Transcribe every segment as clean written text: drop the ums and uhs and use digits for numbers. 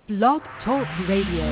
Blog Talk Radio.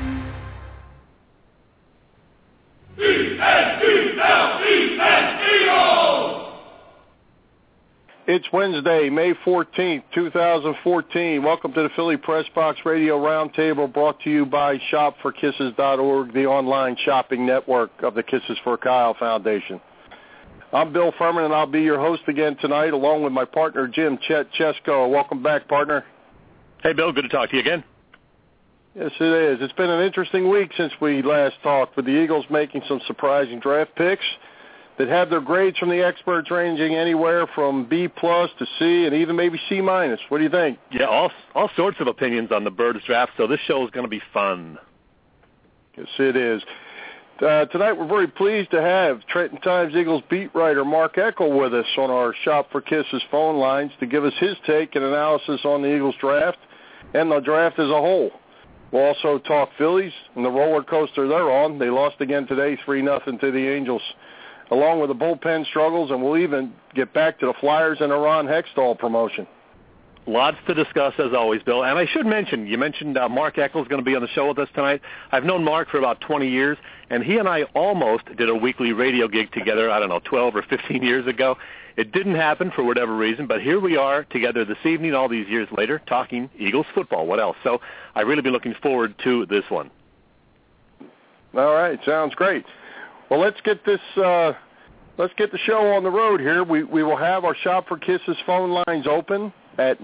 It's Wednesday, May 14th, 2014. Welcome to the Philly Press Box Radio Roundtable, brought to you by shopforkisses.org, the online shopping network of the Kisses for Kyle Foundation. I'm Bill Furman, and I'll be your host again tonight, along with my partner, Jim Chet Chesko. Welcome back, partner. Hey, Bill. Good to talk to you again. Yes, it is. It's been an interesting week since we last talked, with the Eagles making some surprising draft picks that have their grades from the experts ranging anywhere from B+ to C and even maybe C-. What do you think? Yeah, all sorts of opinions on the Birds draft, so this show is going to be fun. Yes, it is. Tonight we're very pleased to have Trenton Times Eagles beat writer Mark Eckel with us on our Shop for Kisses phone lines to give us his take and analysis on the Eagles draft and the draft as a whole. We'll also talk Phillies and the roller coaster they're on. They lost again today, 3-0 to the Angels, along with the bullpen struggles, and we'll even get back to the Flyers and the Ron Hextall promotion. Lots to discuss, as always, Bill. And I should mention, you mentioned Mark Eckel is going to be on the show with us tonight. I've known Mark for about 20 years, and he and I almost did a weekly radio gig together, 12 or 15 years ago. It didn't happen for whatever reason, but here we are together this evening, all these years later, talking Eagles football. What else? So I've really been looking forward to this one. All right, sounds great. Well, let's get this. Let's get the show on the road here. We will have our Shop for Kisses phone lines open at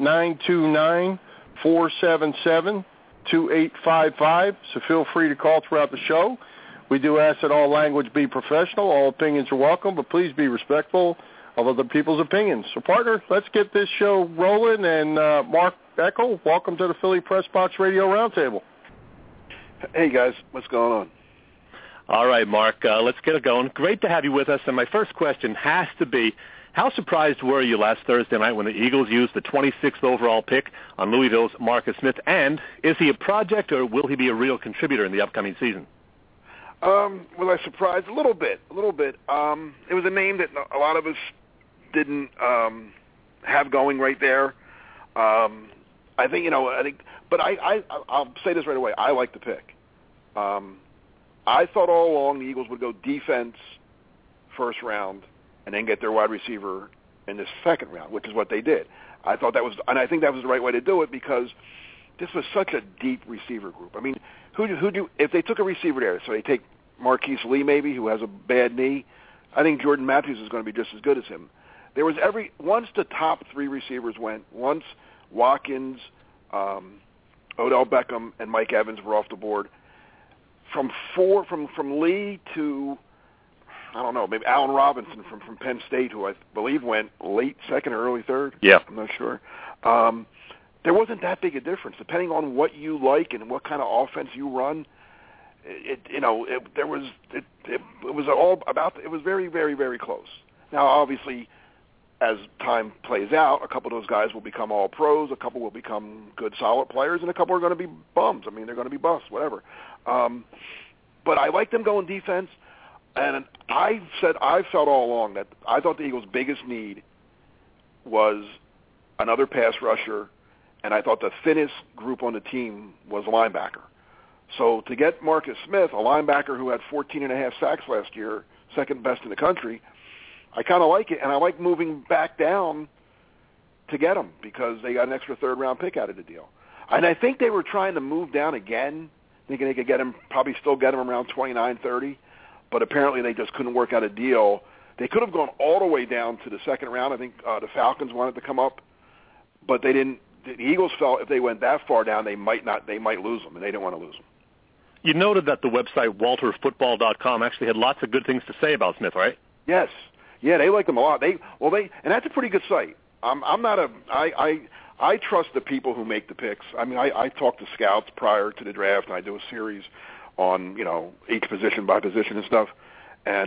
929-477-2855, so feel free to call throughout the show. We do ask that all language be professional. All opinions are welcome, but please be respectful of other people's opinions. So, partner, let's get this show rolling. And Mark Eckel, welcome to the Philly Press Box Radio Roundtable. Hey, guys. What's going on? All right, Mark, let's get it going. Great to have you with us. And my first question has to be, how surprised were you last Thursday night when the Eagles used the 26th overall pick on Louisville's Marcus Smith? And is he a project, or will he be a real contributor in the upcoming season? Was I surprised? A little bit. It was a name that a lot of us didn't have going right there. I think, but I'll say this right away. I like the pick. I thought all along the Eagles would go defense first round and then get their wide receiver in the second round, which is what they did. I thought that was, and I think that was the right way to do it, because this was such a deep receiver group. I mean, if they took a receiver there, so they take Marquise Lee maybe, who has a bad knee, I think Jordan Matthews is going to be just as good as him. There was once the top three receivers went, once Watkins, Odell Beckham, and Mike Evans were off the board, from Lee to, I don't know, maybe Allen Robinson from Penn State, who I believe went late second or early third. Yeah. I'm not sure. There wasn't that big a difference, depending on what you like and what kind of offense you run. It was very, very, very close. Now, obviously, as time plays out, a couple of those guys will become all pros, a couple will become good, solid players, and a couple are going to be bums. I mean, they're going to be busts, whatever. But I like them going defense, and I felt all along that I thought the Eagles' biggest need was another pass rusher, and I thought the thinnest group on the team was linebacker. So to get Marcus Smith, a linebacker who had 14.5 sacks last year, second best in the country, I kind of like it, and I like moving back down to get him, because they got an extra third-round pick out of the deal. And I think they were trying to move down again, thinking they could get him, probably still get him around 29, 30, but apparently they just couldn't work out a deal. They could have gone all the way down to the second round. I think the Falcons wanted to come up, but they didn't. The Eagles felt if they went that far down, they might lose him, and they didn't want to lose him. You noted that the website WalterFootball.com actually had lots of good things to say about Smith, right? Yes. Yeah, they liked him a lot. And that's a pretty good site. I trust the people who make the picks. I mean, I talk to scouts prior to the draft, and I do a series on, each position by position and stuff. And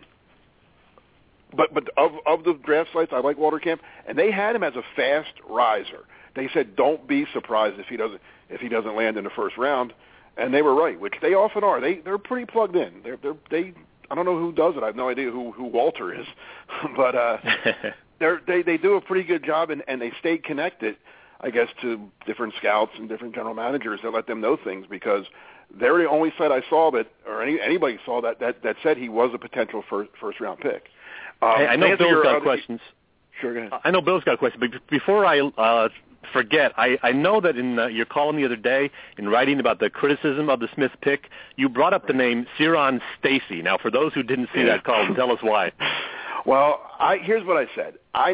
but of the draft sites, I like Walter Camp, and they had him as a fast riser. They said, don't be surprised if he doesn't land in the first round, and they were right, which they often are. They're pretty plugged in. They I don't know who does it. I have no idea who Walter is, but they do a pretty good job, and they stay connected. I guess, to different scouts and different general managers that let them know things, because they're the only site I saw that, or anybody saw that said he was a potential first-round pick. Hey, I know Bill's got questions. Sure, go ahead. I know Bill's got a question, but before I forget, I know that in your column the other day, in writing about the criticism of the Smith pick, you brought up the name Ciron Stacy. Now, for those who didn't see that column, tell us why. Well, here's what I said. I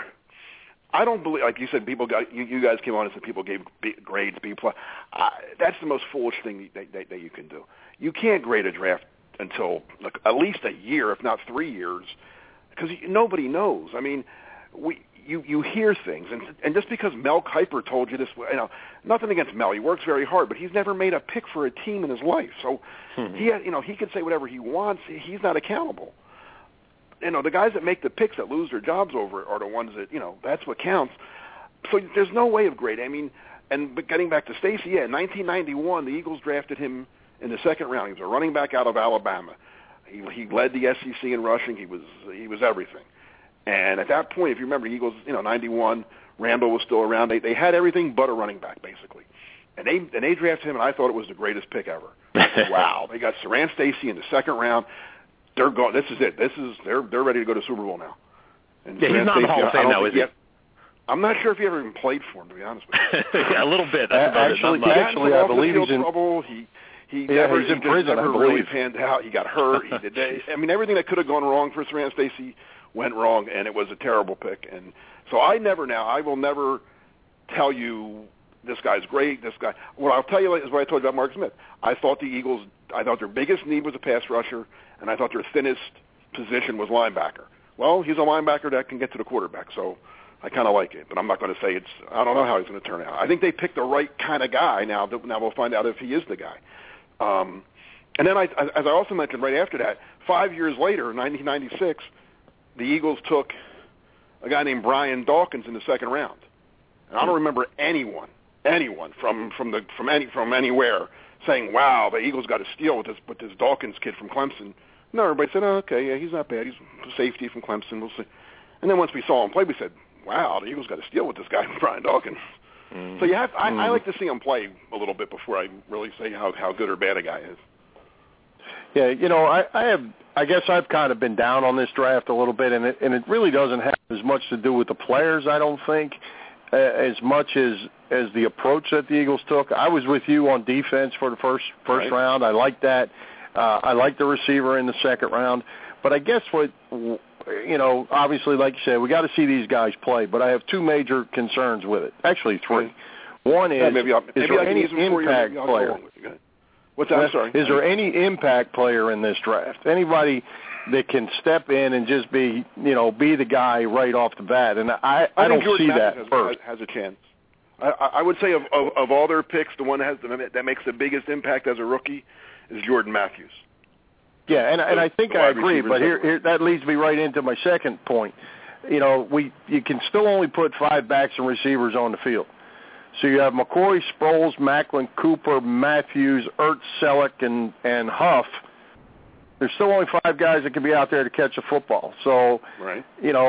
don't believe, like you said, people got you guys came on and said people gave grades B+. That's the most foolish thing that you can do. You can't grade a draft until at least a year, if not 3 years, because nobody knows. I mean, you hear things, and just because Mel Kiper told you this, nothing against Mel, he works very hard, but he's never made a pick for a team in his life. So he could say whatever he wants. He's not accountable. The guys that make the picks that lose their jobs over are the ones that, that's what counts. So there's no way of grading. I mean, but getting back to Stacy, in 1991, the Eagles drafted him in the second round. He was a running back out of Alabama. He led the SEC in rushing. He was everything. And at that point, if you remember, the Eagles, 91, Randall was still around. They had everything but a running back, basically. And they drafted him, and I thought it was the greatest pick ever. Wow. They got Ciron Stacy in the second round. They're going. This is it. They're ready to go to Super Bowl now. And he's not in the Hall of Fame now, is he? I'm not sure if he ever even played for him, to be honest with you. Yeah, a little bit. Actually, I believe he's in trouble. He's in prison. Never really panned out. He got hurt. Everything that could have gone wrong for Ciron Stacy went wrong, and it was a terrible pick. And so I will never tell you this guy's great. This guy. What I'll tell you is what I told you about Mark Smith. I thought their biggest need was a pass rusher, and I thought their thinnest position was linebacker. Well, he's a linebacker that can get to the quarterback, so I kind of like it. But I'm not going to say I don't know how he's going to turn out. I think they picked the right kind of guy. Now we'll find out if he is the guy. And then, as I also mentioned right after that, 5 years later, in 1996, the Eagles took a guy named Brian Dawkins in the second round. And I don't remember anyone from anywhere saying, "Wow, the Eagles got a steal with this Dawkins kid from Clemson." No, everybody said, "Oh, okay, yeah, he's not bad. He's a safety from Clemson. We'll see." And then once we saw him play, we said, "Wow, the Eagles got a steal with this guy, Brian Dawkins." Mm. So I like to see him play a little bit before I really say how good or bad a guy is. Yeah, I guess I've kind of been down on this draft a little bit, and it really doesn't have as much to do with the players, I don't think, as much as the approach that the Eagles took. I was with you on defense for the first right. round. I like that. I like the receiver in the second round. But I guess obviously, like you said, we got to see these guys play. But I have two major concerns with it. Actually, three. One is, is there any impact player? What's that? I'm sorry. Is there any impact player in this draft? Anybody that can step in and just be the guy right off the bat? And I don't see that first. Has a chance. I would say of all their picks, the one that makes the biggest impact as a rookie is Jordan Matthews. Yeah, and I think I agree, but here that leads me right into my second point. You can still only put 5 backs and receivers on the field. So you have McCoy, Sproles, Macklin, Cooper, Matthews, Ertz, Selleck, and Huff. There's still only 5 guys that can be out there to catch a football. So, right.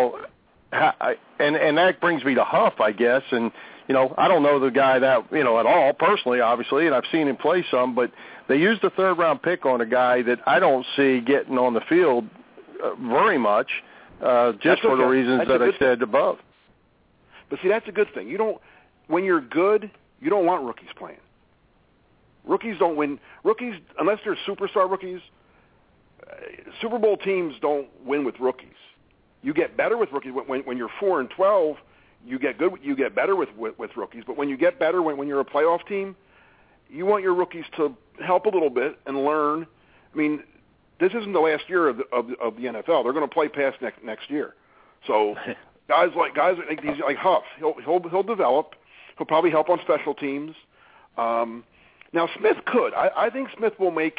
And that brings me to Huff, I guess. And, I don't know the guy that, at all personally, obviously, and I've seen him play some, but they used a third-round pick on a guy that I don't see getting on the field very much, just for the reasons that I said above. But see, that's a good thing. When you're good, you don't want rookies playing. Rookies don't win. Rookies, unless they're superstar rookies, Super Bowl teams don't win with rookies. You get better with rookies when you're 4-12. You get good. You get better with rookies. But when you get better, when you're a playoff team, you want your rookies to help a little bit and learn. I mean, this isn't the last year of the NFL. They're going to play past next year. So guys like Huff, he'll develop. He'll probably help on special teams. Now, Smith could. I think Smith will make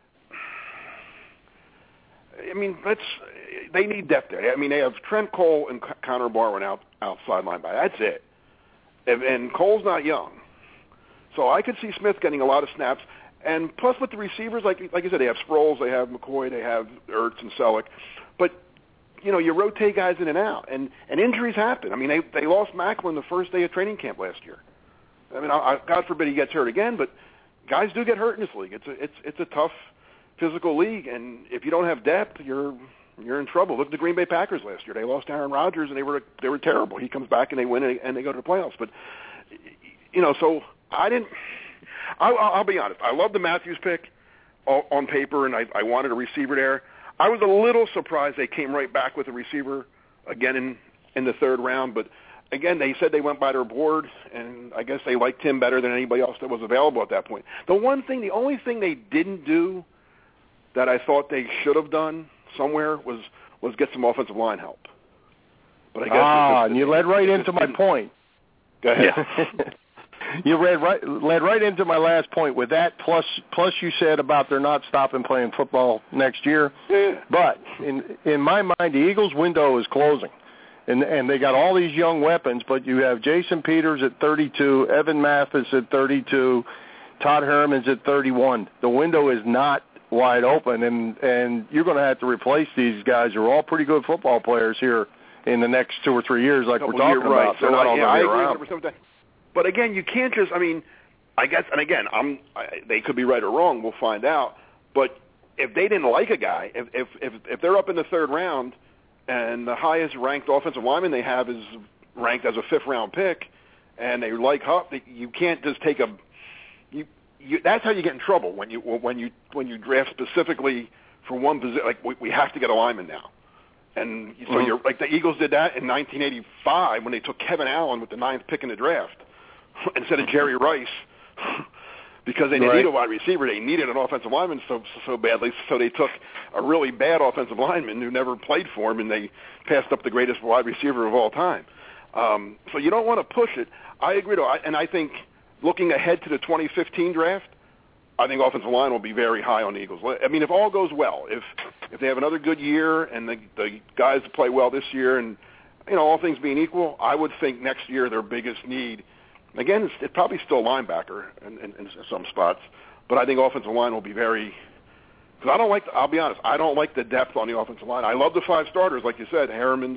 – I mean, they need depth there. I mean, they have Trent Cole and Connor Barwin outside linebacker. That's it. And Cole's not young. So I could see Smith getting a lot of snaps. And plus with the receivers, like you said, they have Sproles, they have McCoy, they have Ertz and Selleck. But you rotate guys in and out, and injuries happen. I mean, they lost Macklin the first day of training camp last year. I mean, God forbid he gets hurt again, but guys do get hurt in this league. It's a tough physical league, and if you don't have depth, you're in trouble. Look at the Green Bay Packers last year. They lost Aaron Rodgers, and they were terrible. He comes back and they win, and they go to the playoffs. But so I'll be honest. I love the Matthews pick on paper, and I wanted a receiver there. I was a little surprised they came right back with a receiver again in the third round, but again, they said they went by their board, and I guess they liked him better than anybody else that was available at that point. The only thing they didn't do that I thought they should have done somewhere was get some offensive line help. But I guess and you led right into my point. Go ahead. Yeah. You led right into my last point with that. Plus you said about they're not stopping playing football next year. Yeah. But in my mind, the Eagles' window is closing, and they got all these young weapons. But you have Jason Peters at 32, Evan Mathis at 32, Todd Herman's at 31. The window is not wide open, and you're going to have to replace these guys who are all pretty good football players here in the next 2 or 3 years, like we're talking about. Right. They're not all going to be around. Agree 100% with that. But again, you can't just. I mean, I guess, and again, they could be right or wrong. We'll find out. But if they didn't like a guy, if they're up in the third round, and the highest ranked offensive lineman they have is ranked as a 5th round pick, and they like Huff, you can't just take a. That's how you get in trouble when you draft specifically for one position. Like we have to get a lineman now. And so you're like the Eagles did that in 1985 when they took Kevin Allen with the 9th pick in the draft instead of Jerry Rice because they didn't need a wide receiver. They needed an offensive lineman so badly. So they took a really bad offensive lineman who never played for him, and they passed up the greatest wide receiver of all time. So you don't want to push it. I agree, though. And I think looking ahead to the 2015 draft, I think offensive line will be very high on the Eagles. I mean, if all goes well, if they have another good year and the guys play well this year, and all things being equal, I would think next year their biggest need, again, it's probably still linebacker in some spots, but I think offensive line will be very. Because I'll be honest, I don't like the depth on the offensive line. I love the 5 starters, like you said, Harriman's,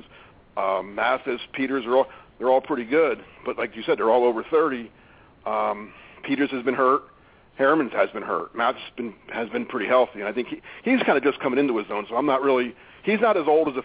Mathis, Peters, they're all pretty good, but like you said, they're all over 30. Peters has been hurt. Harriman has been hurt. Matt's has been pretty healthy, and I think he's kind of just coming into his own. So he's not as old as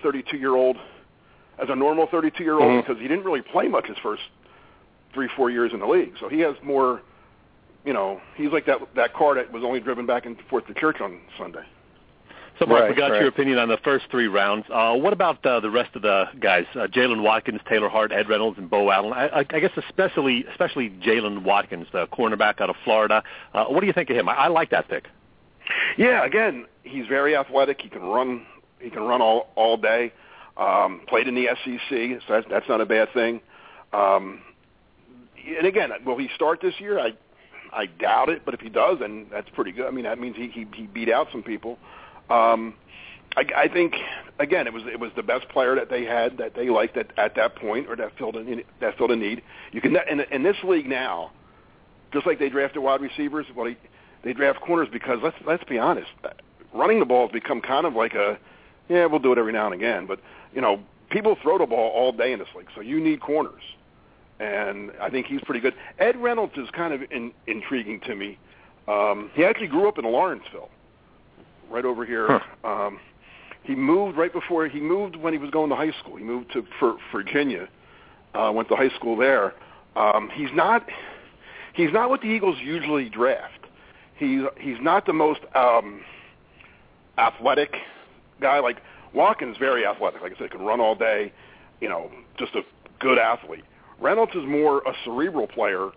a normal 32-year-old because he didn't really play much his first 3-4 years in the league. So he has more, he's like that car that was only driven back and forth to church on Sunday. So, Mark, we got your opinion on the first 3 rounds. What about the rest of the guys? Jalen Watkins, Taylor Hart, Ed Reynolds, and Bo Allen. I guess especially Jalen Watkins, the cornerback out of Florida. What do you think of him? I like that pick. Yeah, again, he's very athletic. He can run. He can run all day. Played in the SEC, so that's not a bad thing. And again, will he start this year? I doubt it, but if he does, then that's pretty good. I mean, that means he beat out some people. I think again it was the best player that they had that they liked at that point, or that filled a need. You can in this league now, just like they drafted wide receivers, they draft corners because let's be honest, running the ball has become kind of like we'll do it every now and again, but people throw the ball all day in this league, so you need corners, and I think he's pretty good. Ed Reynolds is kind of intriguing to me. He actually grew up in Lawrenceville. Right over here. He moved when he was going to high school. He moved to Virginia, went to high school there. He's not what the Eagles usually draft. He's not the most athletic guy. Like Watkins, very athletic. Like I said, can run all day. Just a good athlete. Reynolds is more a cerebral player.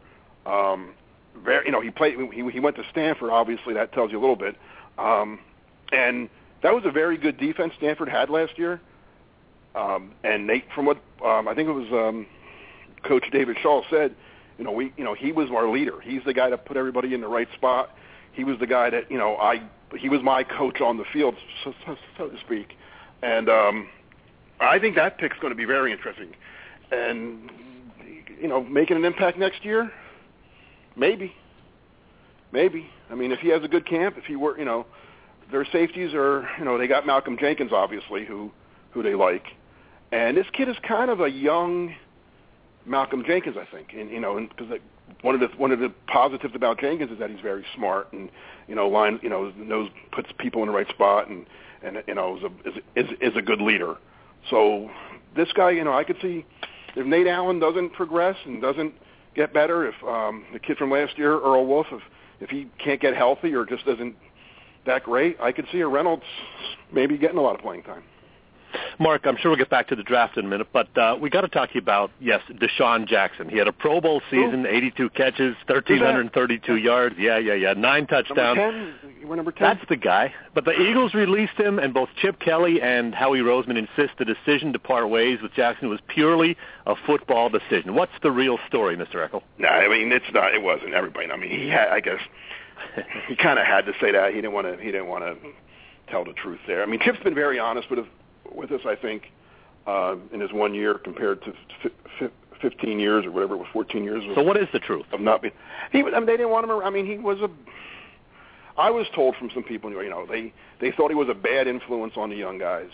He went to Stanford. Obviously, that tells you a little bit. And that was a very good defense Stanford had last year. And Nate, from what I think it was Coach David Shaw said, he was our leader. He's the guy that put everybody in the right spot. He was the guy that he was my coach on the field, so to speak. And I think that pick's going to be very interesting. And making an impact next year, maybe. I mean, if he has a good camp, if he were, their safeties are, they got Malcolm Jenkins, obviously, who who they like. And this kid is kind of a young Malcolm Jenkins, I think. And, because one of the positives about Jenkins is that he's very smart and, puts people in the right spot and is a good leader. So this guy, I could see if Nate Allen doesn't progress and doesn't get better, if the kid from last year, Earl Wolf, if he can't get healthy or just isn't that great, I could see a Reynolds maybe getting a lot of playing time. Mark, I'm sure we'll get back to the draft in a minute, but we got to talk to you about, Deshaun Jackson. He had a Pro Bowl season, 82 catches, 1,332 yards. Yeah, 9 touchdowns. Number 10. That's the guy. But the Eagles released him, and both Chip Kelly and Howie Roseman insist the decision to part ways with Jackson was purely a football decision. What's the real story, Mr. Eckel? No, it's not. It wasn't everybody. I mean, he had, I guess, he kind of had to say that. He didn't want to tell the truth there. I mean, Chip's been very honest with us, I think, in his 1 year compared to 15 years or whatever it was, 14 years. So what is the truth? Of not being, they didn't want him. I mean, I was told from some people, they thought he was a bad influence on the young guys.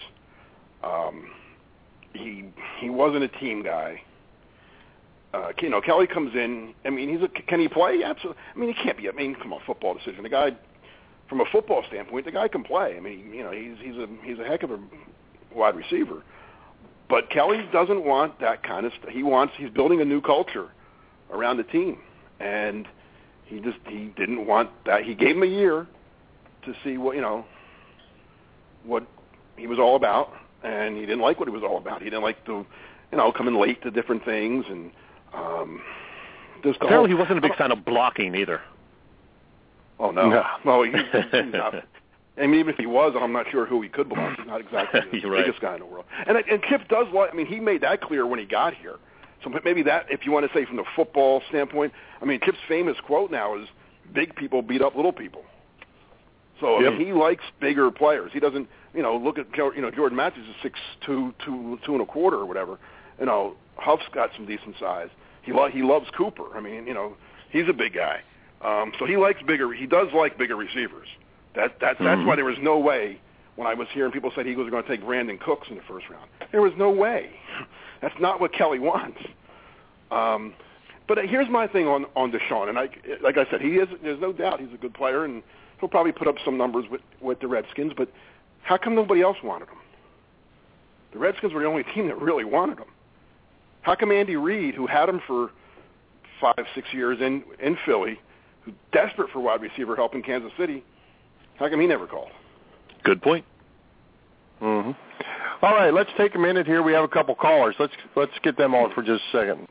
He wasn't a team guy. Kelly comes in. I mean, can he play? Absolutely. I mean, he can't be. I mean, come on, football decision. The guy, from a football standpoint, the guy can play. I mean, he's a heck of a wide receiver. But Kelly doesn't want that kind of stuff. He's building a new culture around the team, and he didn't want that. He gave him a year to see what he was all about, and he didn't like what he was all about. He didn't like to, coming late to different things, and apparently he wasn't a big fan of blocking either. Oh no, well he's not. I mean, even if he was, I'm not sure who he could block. He's not exactly the biggest guy in the world. And Chip does like. I mean, he made that clear when he got here. So maybe that, if you want to say from the football standpoint, I mean, Chip's famous quote now is, "Big people beat up little people." So I mean, he likes bigger players. He doesn't, look at Jordan Matthews is 6'2", 2.25 or whatever. Huff's got some decent size. He loves Cooper. I mean, he's a big guy. So he likes bigger. He does like bigger receivers. That's why there was no way when I was here and people said Eagles are going to take Brandon Cooks in the first round. There was no way. That's not what Kelly wants. But here's my thing on Deshaun, and like I said, there's no doubt he's a good player, and he'll probably put up some numbers with the Redskins. But how come nobody else wanted him? The Redskins were the only team that really wanted him. How come Andy Reid, who had him for 5-6 years in Philly, who's desperate for wide receiver help in Kansas City, how come he never called? Good point. Mm-hmm. All right, let's take a minute here. We have a couple callers. Let's get them on for just a second.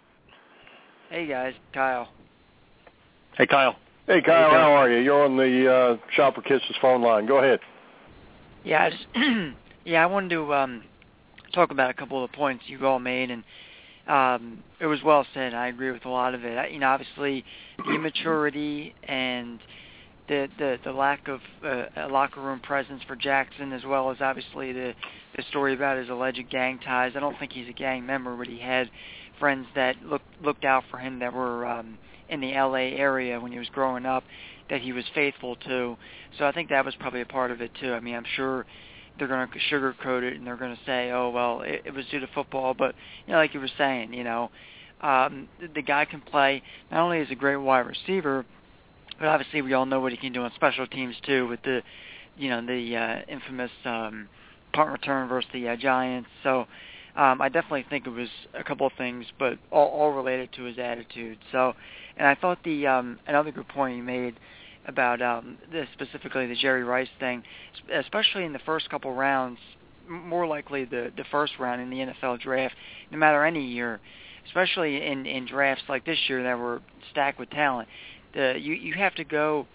Hey, guys. Kyle. Hey, Kyle. Hey, Kyle. How are you? You're on the Shop for Kisses phone line. Go ahead. Yeah, I wanted to talk about a couple of the points you all made, and it was well said. I agree with a lot of it. Obviously, the immaturity and the lack of a locker room presence for Jackson, as well as obviously the story about his alleged gang ties. I don't think he's a gang member, but he had friends that looked out for him that were in the L.A. area when he was growing up that he was faithful to. So I think that was probably a part of it too. I mean, I'm sure they're going to sugarcoat it and they're going to say, oh, well, it was due to football. But, like you were saying, the guy can play. Not only is he a great wide receiver, but obviously we all know what he can do on special teams too with the infamous punt return versus the Giants. So I definitely think it was a couple of things, but all related to his attitude. So, and I thought another good point you made about specifically the Jerry Rice thing, especially in the first couple rounds, more likely the first round in the NFL draft, no matter any year, especially in drafts like this year that were stacked with talent. You have to go,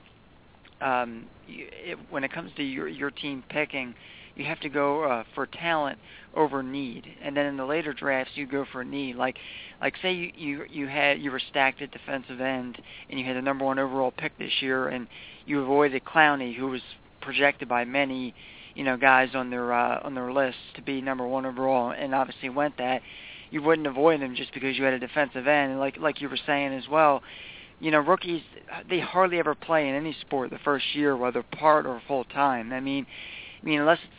when it comes to your team picking, you have to go for talent over need, and then in the later drafts you go for need. Like say you were stacked at defensive end, and you had the number 1 overall pick this year, and you avoided Clowney, who was projected by many, guys on their list to be number 1 overall, and obviously went that. You wouldn't avoid him just because you had a defensive end, and like you were saying as well. Rookies, they hardly ever play in any sport the first year, whether part or full time. I mean, unless it's like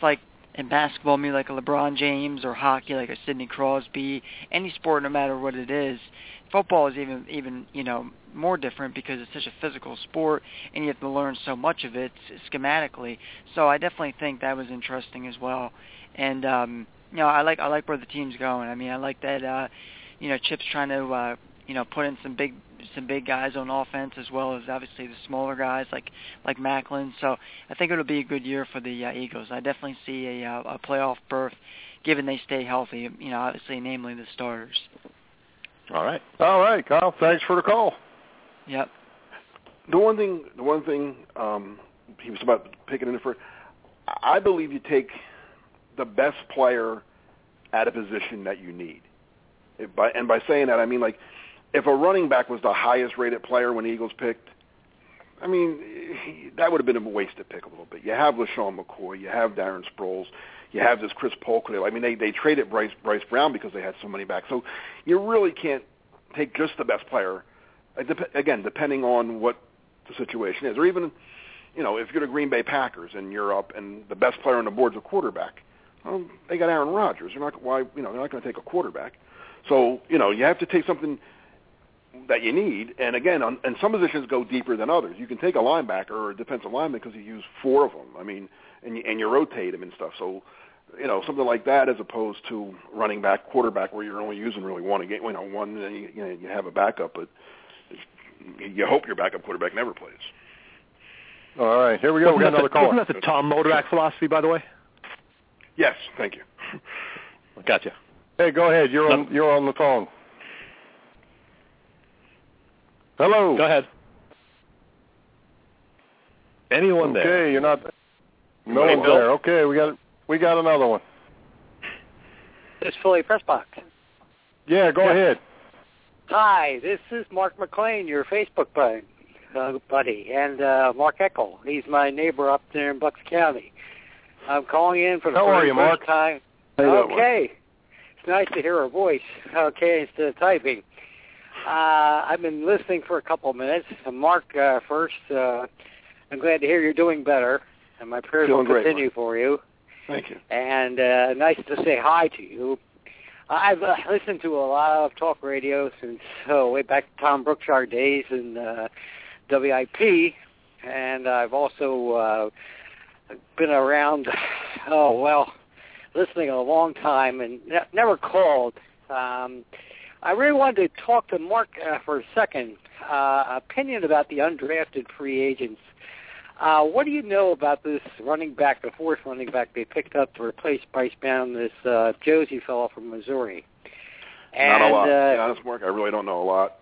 in basketball, maybe like a LeBron James, or hockey like a Sidney Crosby, any sport, no matter what it is. Football is even more different because it's such a physical sport, and you have to learn so much of it schematically. So I definitely think that was interesting as well. And I like where the team's going. I mean, I like that Chip's trying to put in some big guys on offense, as well as obviously the smaller guys like Macklin. So I think it'll be a good year for the Eagles. I definitely see a playoff berth, given they stay healthy. Obviously, namely the starters. All right, Kyle. Thanks for the call. Yep. The one thing he was about picking in for. I believe you take the best player at a position that you need. By saying that, I mean, like, if a running back was the highest rated player when the Eagles picked, I mean, that would have been a wasted pick a little bit. You have LaShawn McCoy, you have Darren Sproles, you have this Chris Polk. I mean, they traded Bryce Brown because they had so many backs. So you really can't take just the best player, again, depending on what the situation is. Or even, if you're the Green Bay Packers and you're up and the best player on the board's a quarterback, well, they got Aaron Rodgers. They're not going to take a quarterback. So, you have to take something that you need. And again, and some positions go deeper than others. You can take a linebacker or a defensive lineman because you use 4 of them. I mean, and you rotate them and stuff. So, something like that as opposed to running back, quarterback, where you're only using really one again. One, and you have a backup, but you hope your backup quarterback never plays. All right, here we go. We got another call. Wasn't that the Tom Modorak philosophy, by the way? Yes, thank you. Gotcha. Hey, go ahead. You're on the phone. Hello. Go ahead. Anyone there? Okay, you're not. No one's there. Okay, we got another one. It's Philly Pressbox. Yeah, go ahead. Hi, this is Mark McLean, your Facebook buddy, and Mark Eckel. He's my neighbor up there in Bucks County. I'm calling in for the first time. Okay. It's nice to hear her voice. Okay, instead of typing. I've been listening for a couple of minutes. Mark, first, I'm glad to hear you're doing better, and my prayers will continue for you. Thank you. And nice to say hi to you. I've listened to a lot of talk radio since way back to Tom Brookshire days and WIP, and I've also been around, listening a long time and never called. I really wanted to talk to Mark for a second. Opinion about the undrafted free agents. What do you know about this running back, the fourth running back they picked up to replace Bryce Brown, this Josie fellow from Missouri? Not a lot. To be honest, Mark, I really don't know a lot.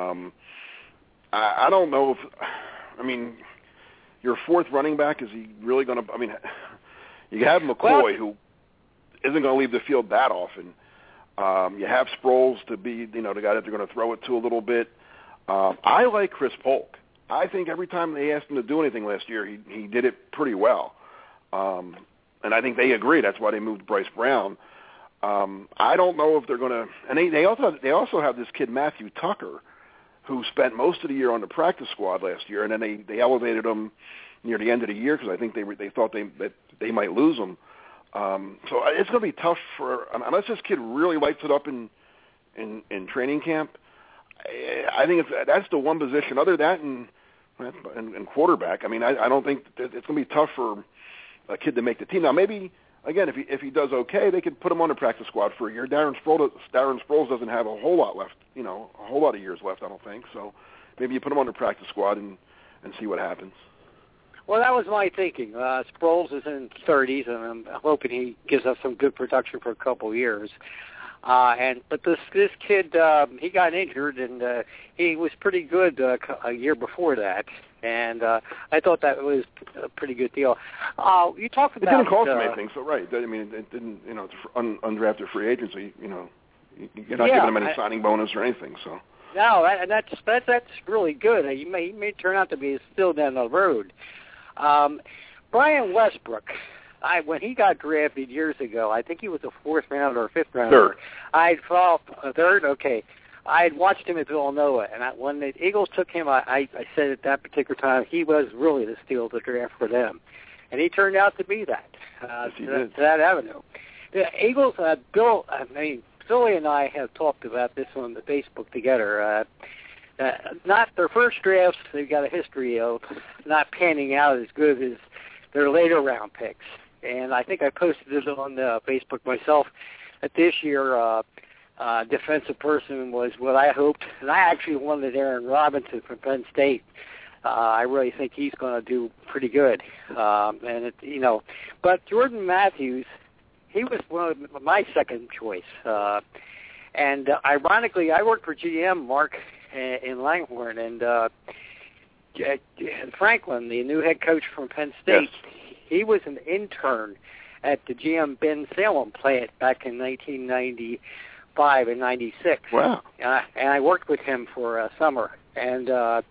I don't know if, your fourth running back, is he really going to, you have McCoy, who isn't going to leave the field that often. You have Sproles to be, the guy that they're going to throw it to a little bit. I like Chris Polk. I think every time they asked him to do anything last year, he did it pretty well. And I think they agree. That's why they moved Bryce Brown. I don't know if they're going to – and they also have this kid, Matthew Tucker, who spent most of the year on the practice squad last year, and then they elevated him near the end of the year because I think they thought that they might lose him. So it's going to be tough unless this kid really lights it up in training camp. I think that's the one position. Other than that, and quarterback, I don't think it's going to be tough for a kid to make the team. Now, maybe again, if he does okay, they could put him on the practice squad for a year. Darren Sproles doesn't have a whole lot left, a whole lot of years left, I don't think. So maybe you put him on the practice squad and see what happens. Well, that was my thinking. Sproles is in his 30s, and I'm hoping he gives us some good production for a couple of years. But this kid, he got injured, and he was pretty good a year before that. And I thought that was a pretty good deal. You talked about... It didn't cost him anything, so right. It didn't, it's undrafted free agency, you're not giving him any signing bonus or anything, so... No, that's really good. He may turn out to be still down the road. Brian Westbrook, when he got drafted years ago, I think he was a fourth rounder or fifth rounder. Third. Okay. I had watched him at Villanova, and when the Eagles took him, I said at that particular time he was really the steal of the draft for them. and he turned out to be that to that avenue. The Eagles, Philly and I have talked about this on the Facebook together. Not their first drafts, they've got a history of not panning out as good as their later round picks. And I think I posted it on Facebook myself that this year defensive person was what I hoped. And I actually wanted Aaron Robinson from Penn State. I really think he's going to do pretty good. But Jordan Matthews, he was one of my second choice. And ironically, I worked for GM, Mark, in Langhorne, and Franklin, the new head coach from Penn State, he was an intern at the GM Ben Salem plant back in 1995 and 96. Wow. And I worked with him for a summer. And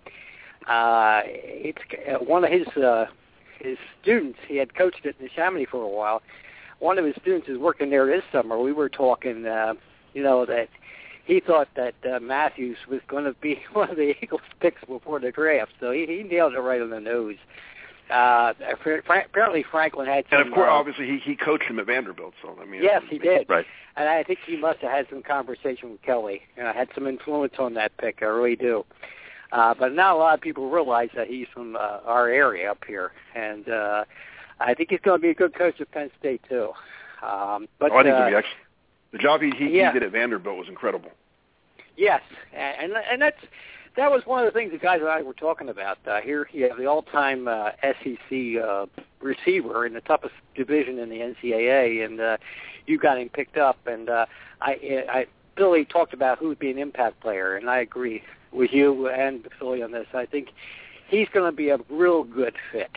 it's one of his students, he had coached at Neshaminy for a while. One of his students is working there this summer. We were talking, that he thought that Matthews was going to be one of the Eagles picks before the draft. So he nailed it right on the nose. Apparently Franklin had some... And, of course, obviously, he coached him at Vanderbilt. So yes, he did. Right. And I think he must have had some conversation with Kelly. Had some influence on that pick. I really do. But not a lot of people realize that he's from our area up here. And I think he's going to be a good coach at Penn State, too. I think he'll be excellent. The job he did at Vanderbilt was incredible. Yes, and that was one of the things the guys and I were talking about. Here you have the all-time SEC receiver in the toughest division in the NCAA, and you got him picked up. And Billy talked about who would be an impact player, and I agree with you and Philly on this. I think he's going to be a real good fit.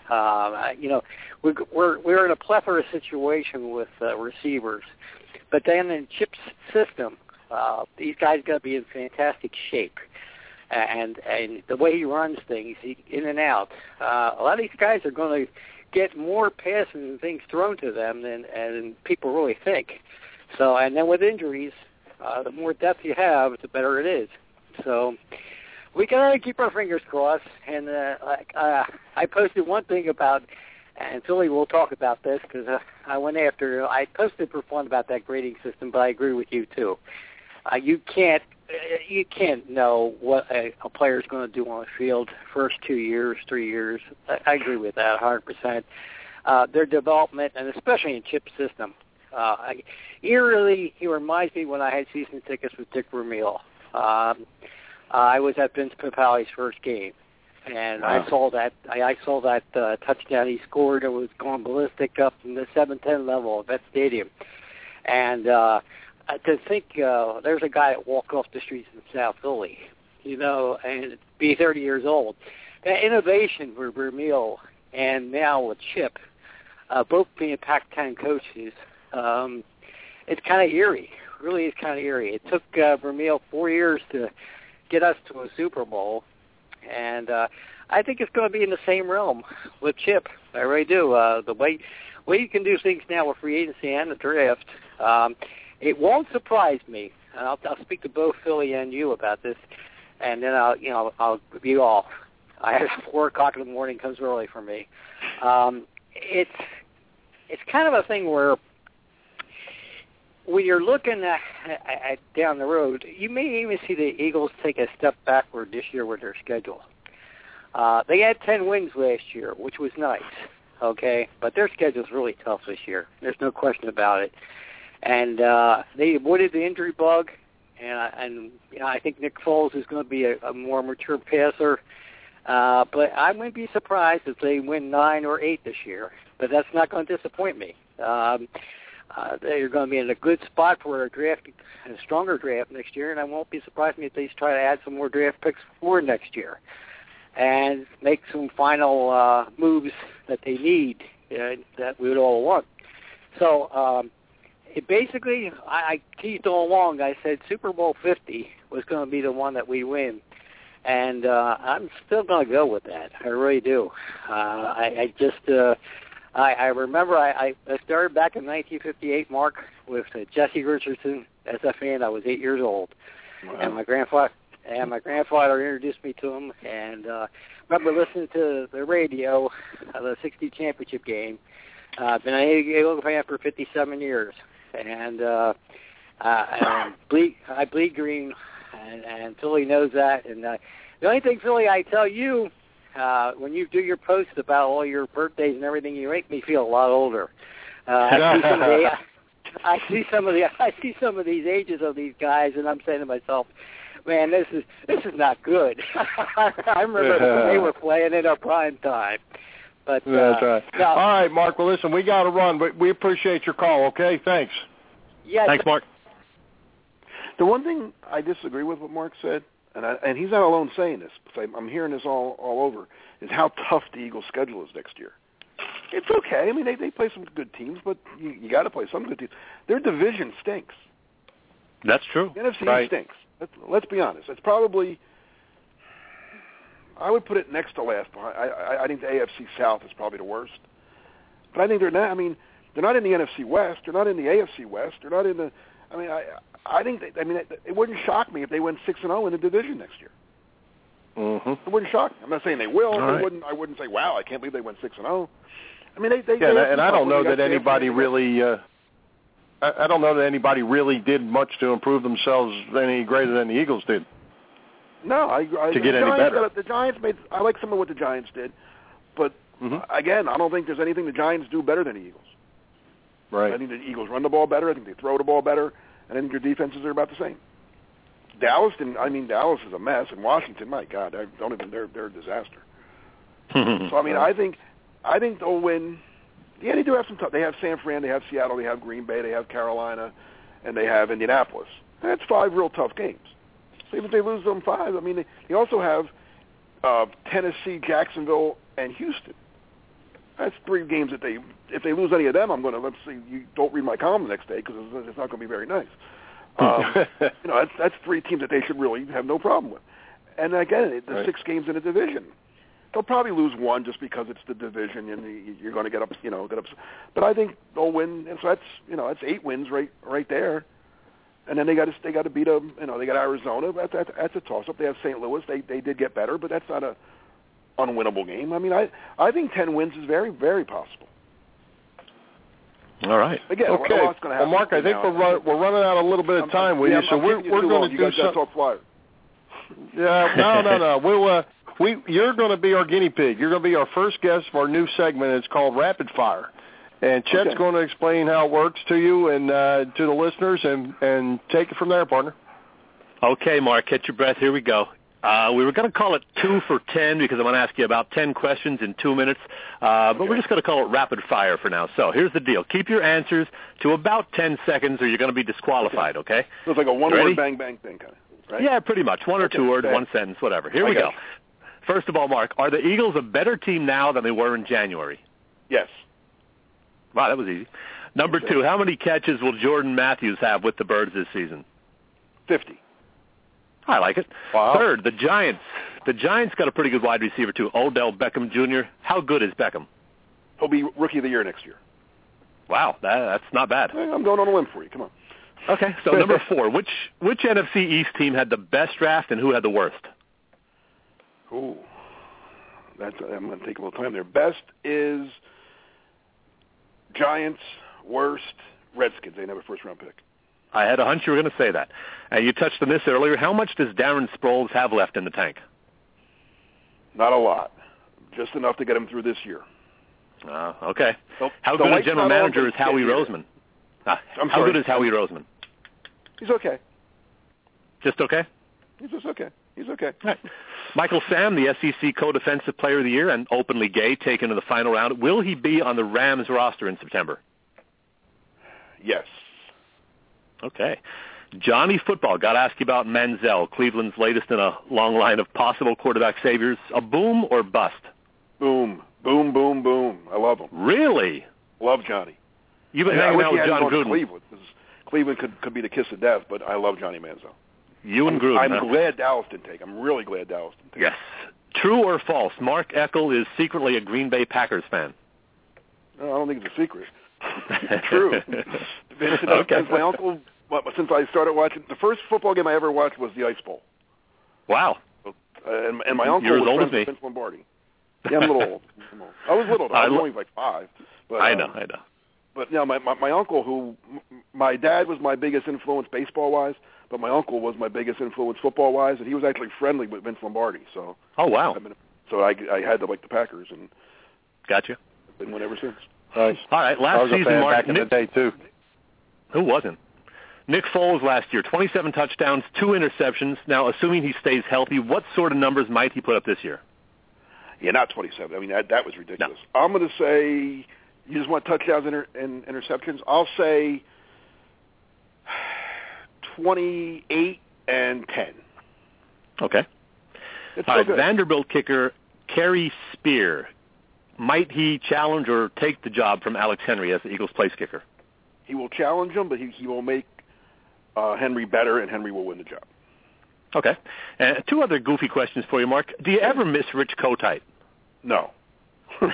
We're in a plethora situation with receivers, but then in Chip's system, these guys got to be in fantastic shape. And the way he runs things, in and out, a lot of these guys are going to get more passes and things thrown to them than people really think. So, and then with injuries, the more depth you have, the better it is. So we got to keep our fingers crossed. And I posted one thing about, and Philly will talk about this because I posted for fun about that grading system, but I agree with you too. You can't know what a player's going to do on the field first 2 years, 3 years. I agree with that 100%. Their development, and especially in Chip's system, eerily, he reminds me when I had season tickets with Dick Vermeil. I was at Vince Papale's first game, and wow. I saw that touchdown he scored. It was going ballistic up in the 7-10 level of that stadium, and to think there's a guy that walked off the streets in South Philly, and be 30 years old. That innovation for Vermeil and now with Chip, both being Pac-10 coaches, it's kind of eerie. Really is kind of eerie. It took Vermeil 4 years to get us to a Super Bowl, and I think it's going to be in the same realm with Chip. I really do. The way you can do things now with free agency and the draft, it won't surprise me, and I'll speak to both Philly and you about this, and then I'll be off. I have 4 o'clock in the morning comes early for me. It's kind of a thing where when you're looking at down the road, you may even see the Eagles take a step backward this year with their schedule. They had 10 wins last year, which was nice, okay, but their schedule's really tough this year. There's no question about it. And they avoided the injury bug, and I think Nick Foles is going to be a more mature passer. But I wouldn't be surprised if they win 9 or 8 this year. But that's not going to disappoint me. They're going to be in a good spot for a stronger draft next year, and I won't be surprised if they try to add some more draft picks for next year and make some final moves that they need that we would all want. So basically, I teased all along. I said Super Bowl 50 was going to be the one that we win, and I'm still going to go with that. I really do. I remember I started back in 1958, Mark, with Jesse Richardson as a fan. I was 8 years old, wow. And my grandfather and my grandfather introduced me to him. And remember listening to the radio, the '60 championship game. I've been an Eagle fan for 57 years, and I bleed green, and Philly knows that. And the only thing, Philly, I tell you, when you do your post about all your birthdays and everything, you make me feel a lot older. I see some of these ages of these guys, and I'm saying to myself, man, this is not good. I remember when they were playing in our prime time. But that's right. No. All right, Mark. Well, listen, we got to run, but we appreciate your call. Okay, thanks. Yes. Thanks, Mark. The one thing I disagree with what Mark said, and he's not alone saying this, because I'm hearing this all over, is how tough the Eagles' schedule is next year. It's okay. I mean, they play some good teams, but you got to play some good teams. Their division stinks. That's true. The NFC stinks. Let's be honest. It's probably, I would put it next to last. I think the AFC South is probably the worst. But I think they're not. I mean, they're not in the NFC West. They're not in the AFC West. They're not in the. I mean, I think. It wouldn't shock me if they went 6-0 in the division next year. Mm-hmm. It wouldn't shock me. I'm not saying they will. Right. I wouldn't say, wow, I can't believe they went 6-0. I mean, they and I don't know that anybody really. I don't know that anybody really did much to improve themselves any greater than the Eagles did. No, I to get any better. The Giants made. I like some of what the Giants did, but again, I don't think there's anything the Giants do better than the Eagles. Right. I think the Eagles run the ball better. I think they throw the ball better, and I think their defenses are about the same. Dallas is a mess, and Washington, my God, they're a disaster. So I mean, I think they'll win. Yeah, they do have some tough. They have San Fran, they have Seattle, they have Green Bay, they have Carolina, and they have Indianapolis. That's 5 real tough games. So even if they lose them 5, I mean, they also have Tennessee, Jacksonville, and Houston. That's 3 games that if they lose any of them, I'm going to, let's see, you don't read my column the next day because it's not going to be very nice. That's 3 teams that they should really have no problem with. And again, the 6 games in a division. They'll probably lose 1 just because it's the division and you're going to get up. But I think they'll win, and so that's 8 wins right there. And then they got to beat them. They got Arizona. That's a toss-up. They have St. Louis. They did get better, but that's not a unwinnable game. I mean, I think 10 wins is very, very possible. All right. Again, okay. A lot's going to happen. Well, Mark, I think we're running out a little bit of time with you, so we're going to do something. Talk Flyers. Yeah, no. You're going to be our guinea pig. You're going to be our first guest of our new segment. It's called Rapid Fire. And Chet's going to explain how it works to you and to the listeners, and take it from there, partner. Okay, Mark, catch your breath. Here we go. We were going to call it 2 for 10 because I'm going to ask you about 10 questions in 2 minutes. But we're just going to call it Rapid Fire for now. So here's the deal. Keep your answers to about 10 seconds or you're going to be disqualified, okay? So it's like a one-word bang-bang thing kind of, right? Yeah, pretty much. 1 or 2 words, 1 sentence, whatever. Here we go. First of all, Mark, are the Eagles a better team now than they were in January? Yes. Wow, that was easy. Number 2, how many catches will Jordan Matthews have with the Birds this season? 50. I like it. Wow. Third, the Giants. The Giants got a pretty good wide receiver, too, Odell Beckham Jr. How good is Beckham? He'll be Rookie of the Year next year. Wow, that's not bad. I'm going on a limb for you. Come on. Okay, so number 4, which NFC East team had the best draft and who had the worst? Ooh, I'm going to take a little time there. Best is Giants, worst Redskins. They didn't have a first-round pick. I had a hunch you were going to say that. You touched on this earlier. How much does Darren Sproles have left in the tank? Not a lot. Just enough to get him through this year. Okay. How good a general manager is Howie Roseman? How good is Howie Roseman? He's okay. Just okay? He's just okay. He's okay. All right. Michael Sam, the SEC Co-Defensive Player of the Year and openly gay, taken to the final round. Will he be on the Rams roster in September? Yes. Okay. Johnny Football, got to ask you about Manziel, Cleveland's latest in a long line of possible quarterback saviors. A boom or bust? Boom. Boom, boom, boom. I love him. Really? Love Johnny. You've been hanging out with John Gruden. Cleveland. Cleveland could be the kiss of death, but I love Johnny Manziel. You and Gruden. I'm glad Dallas didn't take. I'm really glad Dallas didn't take. Yes. True or false? Mark Eckel is secretly a Green Bay Packers fan. No, I don't think it's a secret. True. Okay. My uncle, since I started watching, the first football game I ever watched was the Ice Bowl. Wow. And my uncle You're as was old friends as me. with Vince Lombardi. Yeah, I'm a little old. I was little, though. I was only like 5. But, I know. But no, my uncle, who my dad was my biggest influence baseball-wise, but my uncle was my biggest influence football-wise, and he was actually friendly with Vince Lombardi. So. Oh, wow. I had to like the Packers, and gotcha. Been one ever since. Nice. All right, last I was season, a fan Mark, back in the day too. Who wasn't? Nick Foles last year, 27 touchdowns, 2 interceptions. Now, assuming he stays healthy, what sort of numbers might he put up this year? Yeah, not 27. I mean, that was ridiculous. No. I'm going to say, you just want touchdowns and interceptions? I'll say 28 and 10. Okay. All right, Vanderbilt kicker Kerry Spear. Might he challenge or take the job from Alex Henry as the Eagles' place kicker? He will challenge him, but he will make Henry better, and Henry will win the job. Okay. 2 other goofy questions for you, Mark. Do you ever miss Rich Kotite? No. No,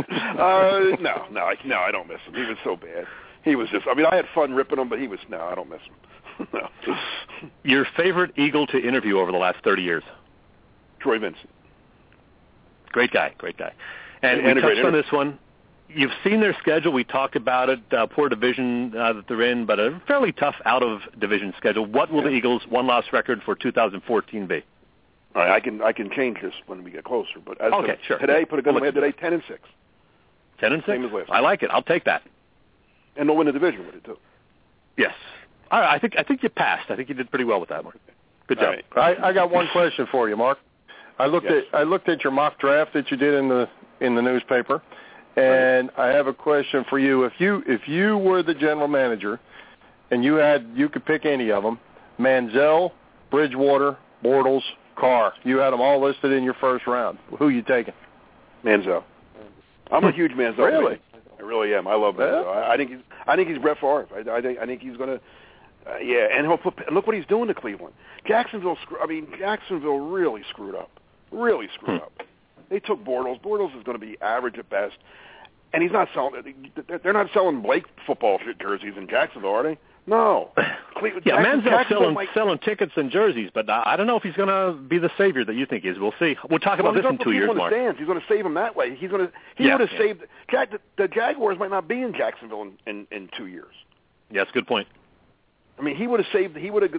I don't miss him. He was so bad. He was just, I mean, I had fun ripping him, but I don't miss him. No. Your favorite Eagle to interview over the last 30 years? Troy Vincent. Great guy. And we touched on this one. You've seen their schedule. We talked about it. Poor division that they're in, but a fairly tough out-of-division schedule. What will the Eagles' one-loss record for 2014 be? All right, I can change this when we get closer. But as sure. Today, put a gun in my head today, 10-6. 10-6? Same as last. I like it. I'll take that. And they'll win the division with it, too. Yes. All right, I think you passed. I think you did pretty well with that, Mark. Good job. Right. I got one question for you, Mark. I looked at your mock draft that you did in the newspaper, and I have a question for you. If you were the general manager, and you could pick any of them, Manziel, Bridgewater, Bortles, Carr, you had them all listed in your first round. Who you taking? Manziel. I'm a huge Manziel fan. Really? I really am. I love Manziel. Yeah. I think he's Brett Favre. I think he's going to. And look what he's doing to Cleveland. Jacksonville really screwed up. Really screwed up. They took Bortles. Bortles is going to be average at best, and he's not selling. They're not selling Blake football jerseys in Jacksonville, are they? No. Manziel's selling tickets and jerseys, but I don't know if he's going to be the savior that you think he is. We'll see. We'll talk about this in 2 years, Mark. He's going to save him that way. He would have saved the Jaguars might not be in Jacksonville in 2 years. Yeah, that's a good point. I mean, he would have saved.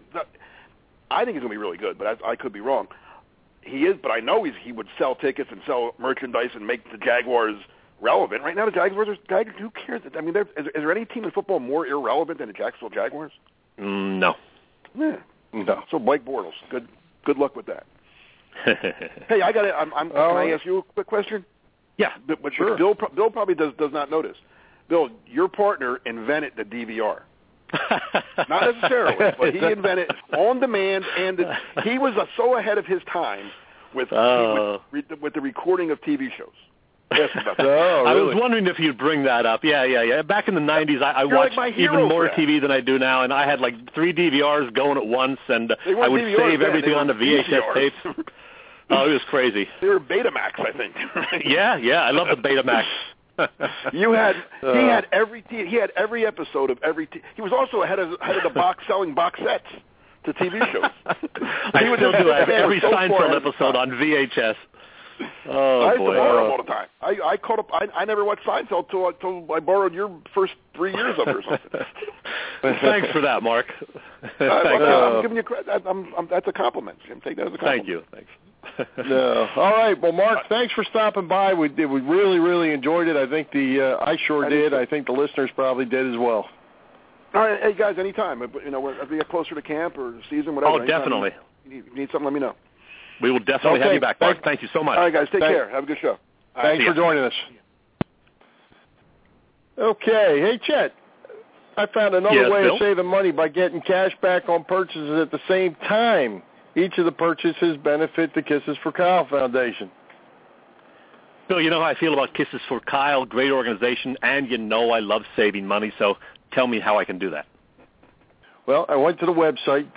I think he's going to be really good, but I could be wrong. He is, but I know he would sell tickets and sell merchandise and make the Jaguars relevant. Right now, the Jaguars who cares? I mean, is there any team in football more irrelevant than the Jacksonville Jaguars? No. Yeah. No. So Blake Bortles, good luck with that. Hey, I got it. Can I ask you a quick question? Yeah, sure. Bill probably does not know this. Bill, your partner invented the DVR. Not necessarily, but he invented on demand, and he was so ahead of his time with the recording of TV shows. Yes, I was wondering if you'd bring that up. Yeah. Back in the 90s, I watched even more TV than I do now, and I had like 3 DVRs going at once, and I would save everything on the VHS tapes. Oh, it was crazy. They were Betamax, I think. Yeah, I love the Betamax. He had every episode of every. He was also ahead of the box selling box sets to TV shows. I still do have every Seinfeld episode on VHS. Oh, I used to borrow them all the time. I caught up. I never watched Seinfeld till I borrowed your first 3 years of it or something. Thanks for that, Mark. I'm giving you credit. That's a compliment. Take that as a compliment. Thank you. Thanks. No. All right. Well, Mark, thanks for stopping by. We really, really enjoyed it. I think I sure did. I think the listeners probably did as well. All right. Hey, guys, anytime. As we get closer to camp or season, whatever. Oh, definitely. You need something, let me know. We will definitely have you back, Mark. Thank you so much. All right, guys. Take care. Have a good show. Thanks for joining us. Okay. Hey, Chet. I found another way of saving money by getting cash back on purchases at the same time. Each of the purchases benefit the Kisses for Kyle Foundation. Bill, you know how I feel about Kisses for Kyle, great organization, and you know I love saving money, so tell me how I can do that. Well, I went to the website,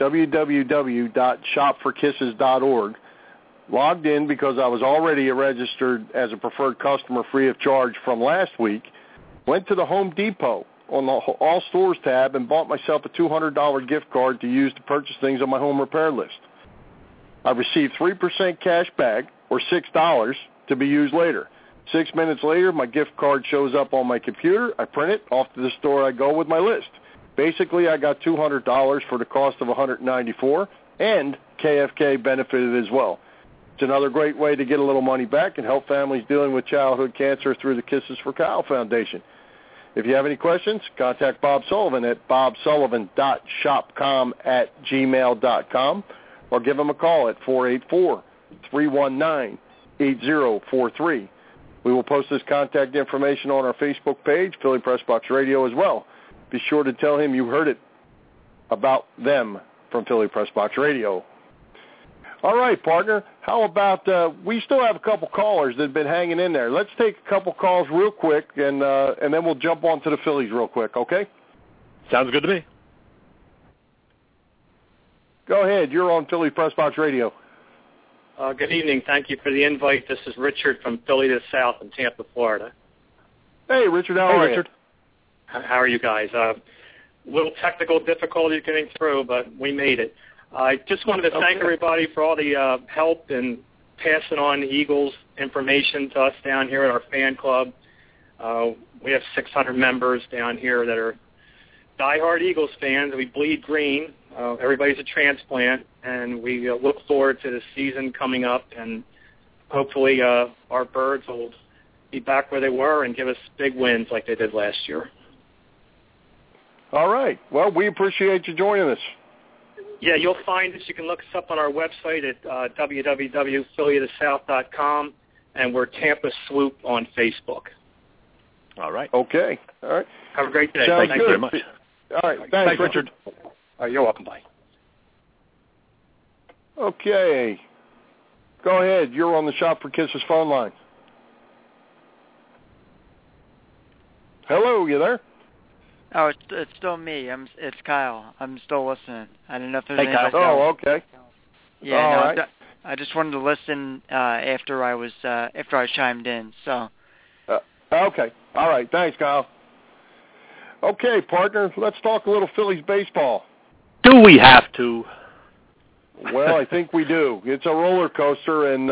www.shopforkisses.org, logged in because I was already registered as a preferred customer free of charge from last week, went to the Home Depot on the All Stores tab and bought myself a $200 gift card to use to purchase things on my home repair list. I receive 3% cash back, or $6, to be used later. 6 minutes later, my gift card shows up on my computer. I print it. Off to the store I go with my list. Basically, I got $200 for the cost of $194, and KFK benefited as well. It's another great way to get a little money back and help families dealing with childhood cancer through the Kisses for Kyle Foundation. If you have any questions, contact Bob Sullivan at bobsullivan.shopcom@gmail.com or give him a call at 484-319-8043. We will post this contact information on our Facebook page, Philly Press Box Radio, as well. Be sure to tell him you heard it about them from Philly Press Box Radio. All right, partner, how about we still have a couple callers that have been hanging in there. Let's take a couple calls real quick, and then we'll jump on to the Phillies real quick, okay? Sounds good to me. Go ahead. You're on Philly Press Box Radio. Good evening. Thank you for the invite. This is Richard from Philly to the South in Tampa, Florida. Hey, Richard. How are you? How are you guys? A little technical difficulty getting through, but we made it. I just wanted to thank everybody for all the help in passing on the Eagles information to us down here at our fan club. We have 600 members down here that are diehard Eagles fans. We bleed green. Everybody's a transplant, and we look forward to the season coming up, and hopefully our Birds will be back where they were and give us big wins like they did last year. All right. Well, we appreciate you joining us. Yeah, you'll find us. You can look us up on our website at www.phillytosouth.com, and we're Tampa Swoop on Facebook. All right. Okay. All right. Have a great day. Sounds Thanks very much. All right. Thanks, Richard. You're welcome. Bye. Okay. Go ahead. You're on the Shop for Kisses phone line. Hello, you there? Oh, it's still me. It's Kyle. I'm still listening. I don't know if there's Hey, Kyle. anybody else. Oh, okay. Yeah, all no, right. I just wanted to listen after I chimed in. So. Okay. All right. Thanks, Kyle. Okay, partner. Let's talk a little Phillies baseball. Do we have to? Well, I think we do. It's a roller coaster, and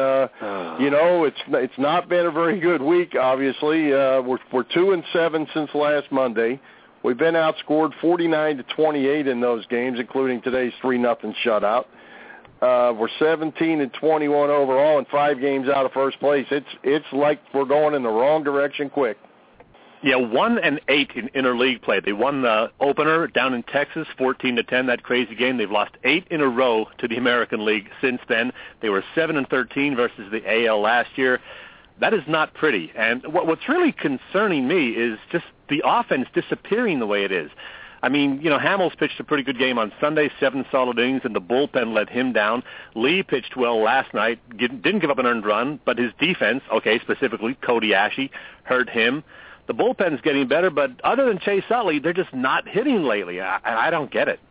it's not been a very good week. Obviously, we're 2-7 since last Monday. We've been outscored 49-28 in those games, including today's 3-0 shutout. We're 17-21 overall, and 5 games out of first place. It's like we're going in the wrong direction quick. Yeah, 1-8 in interleague play. They won the opener down in Texas, 14-10. That crazy game. They've lost 8 in a row to the American League since then. They were 7-13 versus the AL last year. That is not pretty. And what's really concerning me is just the offense disappearing the way it is. I mean, Hamels pitched a pretty good game on Sunday, 7 solid innings, and the bullpen let him down. Lee pitched well last night, didn't give up an earned run, but his defense, specifically Cody Asche, hurt him. The bullpen's getting better, but other than Chase Utley, they're just not hitting lately. I don't get it.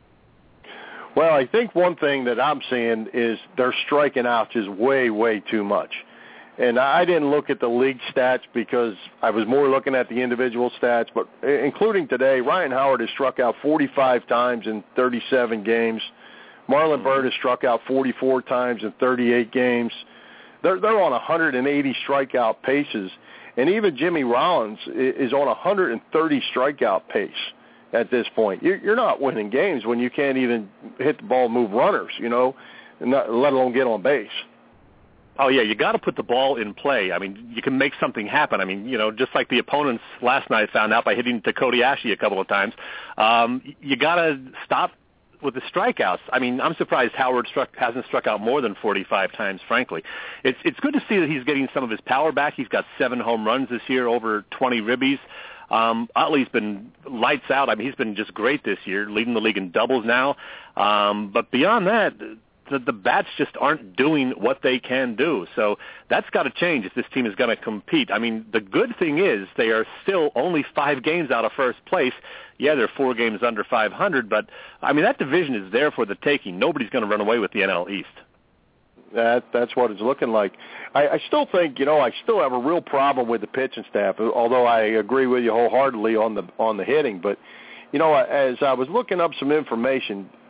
Well, I think one thing that I'm seeing is they're striking out just way, way too much. And I didn't look at the league stats because I was more looking at the individual stats, but including today, Ryan Howard has struck out 45 times in 37 games. Marlon Byrd has struck out 44 times in 38 games. They're on 180 strikeout paces. And even Jimmy Rollins is on 130 strikeout pace at this point. You're not winning games when you can't even hit the ball and move runners, and let alone get on base. Oh, yeah, you got to put the ball in play. I mean, you can make something happen. I mean, just like the opponents last night found out by hitting to Cody Asche a couple of times, you got to stop with the strikeouts. I mean, I'm surprised Howard hasn't struck out more than 45 times, frankly. It's good to see that he's getting some of his power back. He's got 7 home runs this year, over 20 ribbies. Utley's been lights out. I mean, he's been just great this year, leading the league in doubles now. But beyond that, the bats just aren't doing what they can do. So that's got to change if this team is going to compete. I mean, the good thing is they are still only 5 games out of first place. Yeah, they're 4 games under 500, but, I mean, that division is there for the taking. Nobody's going to run away with the NL East. That's what it's looking like. I still think, I still have a real problem with the pitching staff, although I agree with you wholeheartedly on the hitting. But, as I was looking up some information,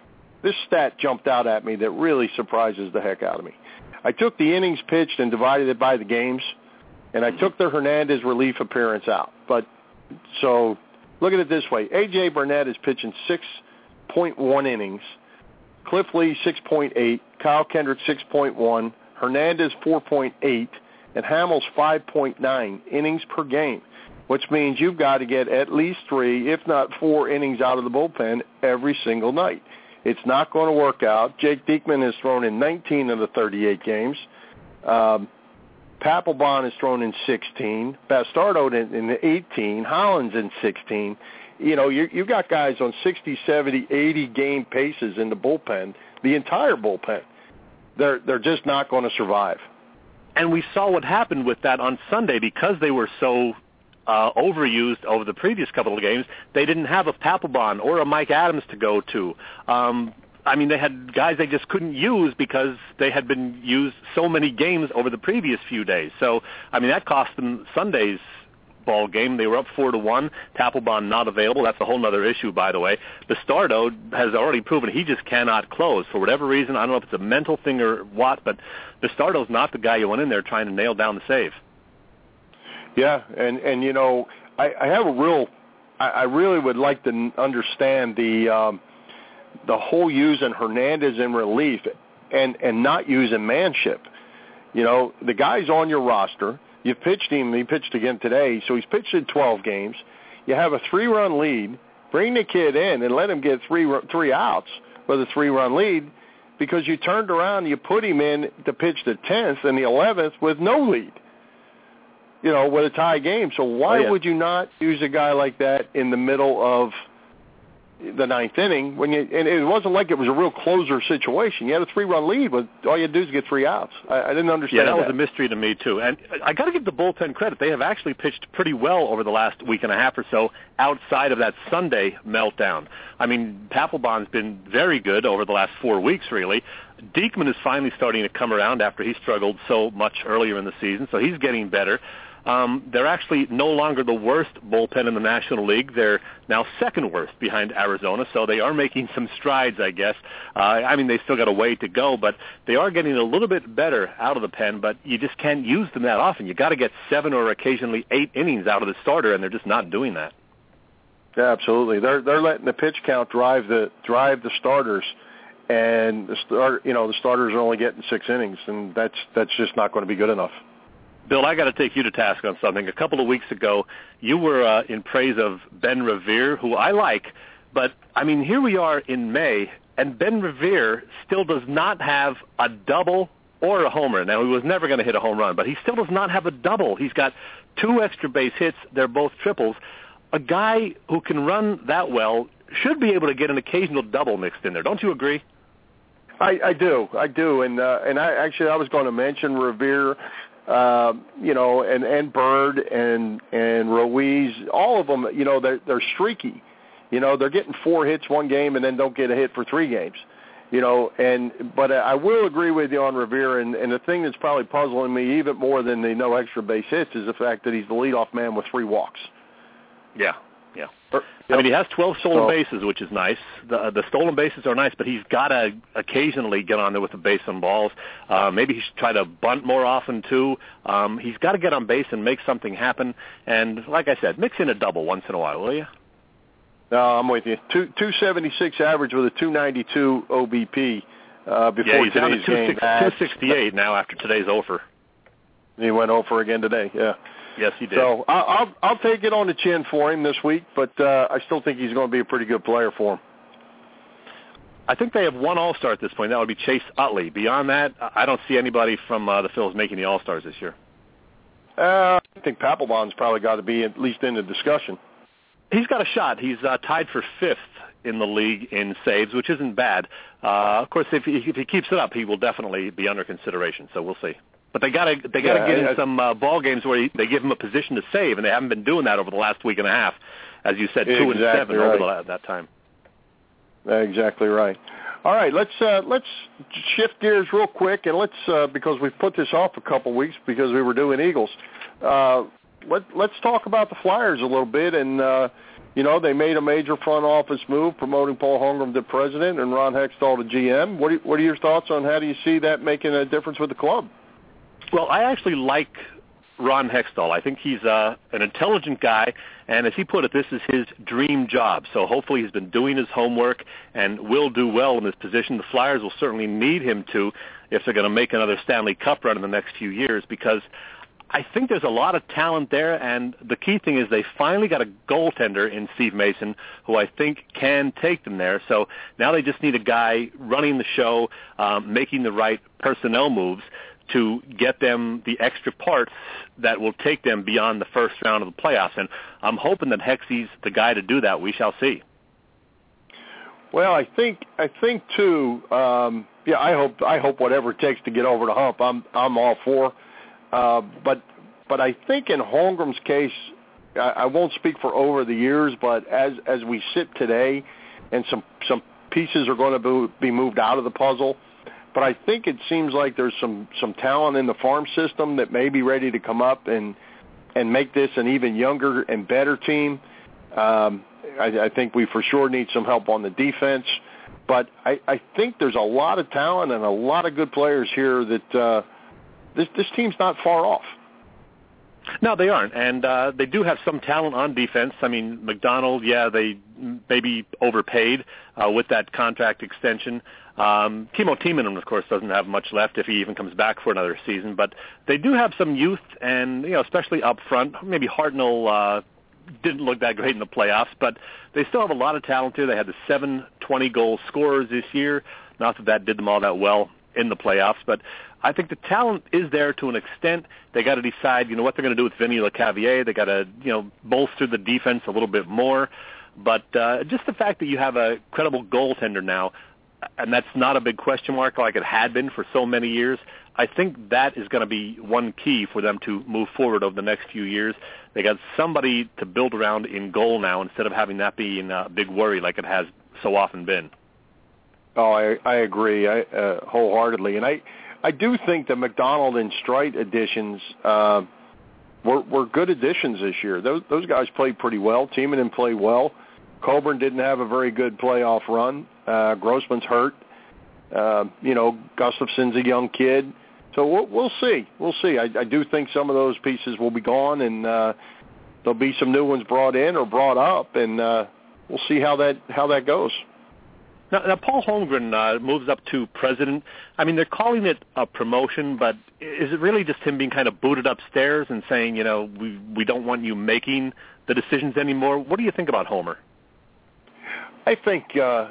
this stat jumped out at me that really surprises the heck out of me. I took the innings pitched and divided it by the games, and I took the Hernandez relief appearance out. But so look at it this way. A.J. Burnett is pitching 6.1 innings. Cliff Lee, 6.8. Kyle Kendrick, 6.1. Hernandez, 4.8. And Hamels, 5.9 innings per game, which means you've got to get at least 3, if not 4 innings out of the bullpen every single night. It's not going to work out. Jake Diekman has thrown in 19 of the 38 games. Papelbon has thrown in 16. Bastardo in 18. Hollins in 16. You know, you've got guys on 60, 70, 80 game paces in the bullpen, the entire bullpen. They're just not going to survive. And we saw what happened with that on Sunday because they were so overused over the previous couple of games. They didn't have a Papelbon or a Mike Adams to go to. I mean, they had guys they just couldn't use because they had been used so many games over the previous few days. So, I mean, that cost them Sunday's ball game. They were up 4-1. Papelbon not available. That's a whole other issue, by the way. Bastardo has already proven he just cannot close for whatever reason. I don't know if it's a mental thing or what, but Bastardo's not the guy you went in there trying to nail down the save. Yeah, and you know, I have a real, I really would like to understand the whole using Hernandez in relief and not using Manship. You know, the guy's on your roster. You've pitched him. He pitched again today, so he's pitched in 12 games. You have a 3-run lead. Bring the kid in and let him get three outs with a 3-run lead because you turned around and you put him in to pitch the 10th and the 11th with no lead, you know, with a tie game. So why would you not use a guy like that in the middle of the 9th inning when and it wasn't like it was a real closer situation. You had a 3-run lead, but all you had to do is get 3 outs. I didn't understand that was a mystery to me, too. And I got to give the bullpen credit. They have actually pitched pretty well over the last week and a half or so outside of that Sunday meltdown. I mean, Papelbon's been very good over the last 4 weeks, really. Diekman is finally starting to come around after he struggled so much earlier in the season, so he's getting better. They're actually no longer the worst bullpen in the National League. They're now second worst behind Arizona, so they are making some strides, I guess. I mean, they still got a way to go, but they are getting a little bit better out of the pen, but you just can't use them that often. You got to get 7 or occasionally 8 innings out of the starter, and they're just not doing that. Yeah, absolutely. They're letting the pitch count drive the starters, and the starters are only getting 6 innings, and that's just not going to be good enough. Bill, I got to take you to task on something. A couple of weeks ago, you were in praise of Ben Revere, who I like, but, I mean, here we are in May, and Ben Revere still does not have a double or a homer. Now, he was never going to hit a home run, but he still does not have a double. He's got 2 extra base hits. They're both triples. A guy who can run that well should be able to get an occasional double mixed in there. Don't you agree? I do, and I was going to mention Revere. You know, and Bird and Ruiz, all of them, you know, they're streaky. You know, they're getting 4 hits one game and then don't get a hit for 3 games. You know, but I will agree with you on Revere, and the thing that's probably puzzling me even more than the no extra base hits is the fact that he's the leadoff man with 3 walks. Yeah. I mean, he has 12 stolen bases, which is nice. The stolen bases are nice, but he's got to occasionally get on there with the base on balls. Maybe he should try to bunt more often, too. He's got to get on base and make something happen. And like I said, mix in a double once in a while, will you? No, I'm with you. 276 average with a 292 OBP before he's today's game. 268 now after today's offer. He went over again today, yeah. Yes, he did. So I'll take it on the chin for him this week, but I still think he's going to be a pretty good player for him. I think they have 1 All-Star at this point. That would be Chase Utley. Beyond that, I don't see anybody from the Phils making the All-Stars this year. I think Papelbon's probably got to be at least in the discussion. He's got a shot. He's tied for 5th in the league in saves, which isn't bad. Of course, if he keeps it up, he will definitely be under consideration, so we'll see. But they got to get in some ball games where they give him a position to save, and they haven't been doing that over the last week and a half. As you said, 2 and 7 over that time. Exactly right. All right, let's shift gears real quick, and let's because we've put this off a couple weeks because we were doing Eagles. Let's talk about the Flyers a little bit, and they made a major front office move promoting Paul Holmgren to president and Ron Hextall to GM. What are your thoughts on how do you see that making a difference with the club? Well, I actually like Ron Hextall. I think he's an intelligent guy, and as he put it, this is his dream job. So hopefully he's been doing his homework and will do well in this position. The Flyers will certainly need him to if they're going to make another Stanley Cup run in the next few years, because I think there's a lot of talent there, and the key thing is they finally got a goaltender in Steve Mason who I think can take them there. So now they just need a guy running the show, making the right personnel moves to get them the extra parts that will take them beyond the first round of the playoffs. And I'm hoping that Hexie's the guy to do that. We shall see. Well, I think too. I hope whatever it takes to get over the hump. I'm all for. But I think in Holmgren's case, I won't speak for over the years, but as we sit today, and some pieces are going to be moved out of the puzzle. But I think it seems like there's some talent in the farm system that may be ready to come up and make this an even younger and better team. I think we for sure need some help on the defense. But I think there's a lot of talent and a lot of good players here that this team's not far off. No, they aren't, and they do have some talent on defense. I mean, McDonald, they maybe overpaid with that contract extension. Timo Timonen, of course, doesn't have much left if he even comes back for another season, but they do have some youth, and especially up front. Maybe Hartnell didn't look that great in the playoffs, but they still have a lot of talent here. They had the 7 20-goal scorers this year. Not that did them all that well in the playoffs, but I think the talent is there to an extent. They got to decide, what they're going to do with Vinny Lecavalier. They got to, bolster the defense a little bit more. But just the fact that you have a credible goaltender now, and that's not a big question mark like it had been for so many years, I think that is going to be one key for them to move forward over the next few years. They got somebody to build around in goal now instead of having that being a big worry like it has so often been. Oh, I agree wholeheartedly. And I do think the McDonald and Streit additions were good additions this year. Those guys played pretty well. Timonen played well. Coburn didn't have a very good playoff run. Grossman's hurt. Gustafson's a young kid. So we'll see. We'll see. I do think some of those pieces will be gone, and there'll be some new ones brought in or brought up, and we'll see how that goes. Now, Paul Holmgren moves up to president. I mean, they're calling it a promotion, but is it really just him being kind of booted upstairs and saying, we don't want you making the decisions anymore? What do you think about Homer? I think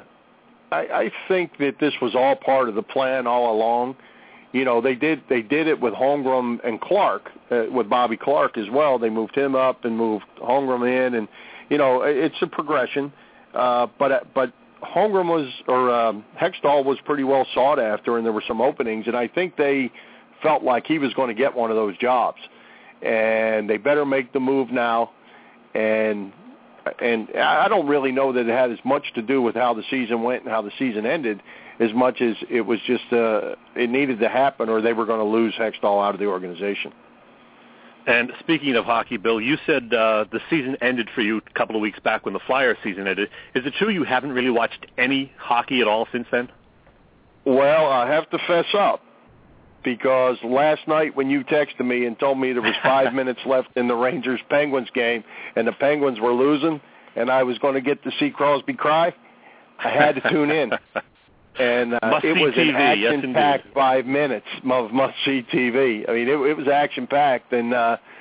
I think that this was all part of the plan all along. They did it with Holmgren and Clark, with Bobby Clark as well. They moved him up and moved Holmgren in, and it's a progression. But Holmgren Hextall was pretty well sought after, and there were some openings, and I think they felt like he was going to get one of those jobs, and they better make the move now. And I don't really know that it had as much to do with how the season went and how the season ended as much as it was just it needed to happen, or they were going to lose Hextall out of the organization. And speaking of hockey, Bill, you said the season ended for you a couple of weeks back when the Flyers season ended. Is it true you haven't really watched any hockey at all since then? Well, I have to fess up, because last night when you texted me and told me there was 5 minutes left in the Rangers-Penguins game and the Penguins were losing and I was going to get to see Crosby cry, I had to tune in. And it was an action-packed 5 minutes of must-see TV. I mean, it was action-packed. And,